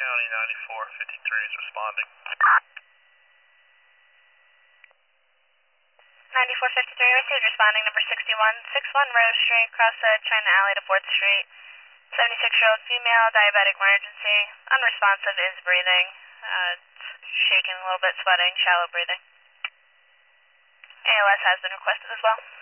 County 9453 is responding. 9453 received, responding number 6161 Rose Street, cross China Alley to 4th Street. 76-year-old female, diabetic emergency, unresponsive, is breathing, shaking a little bit, sweating, shallow breathing. ALS has been requested as well.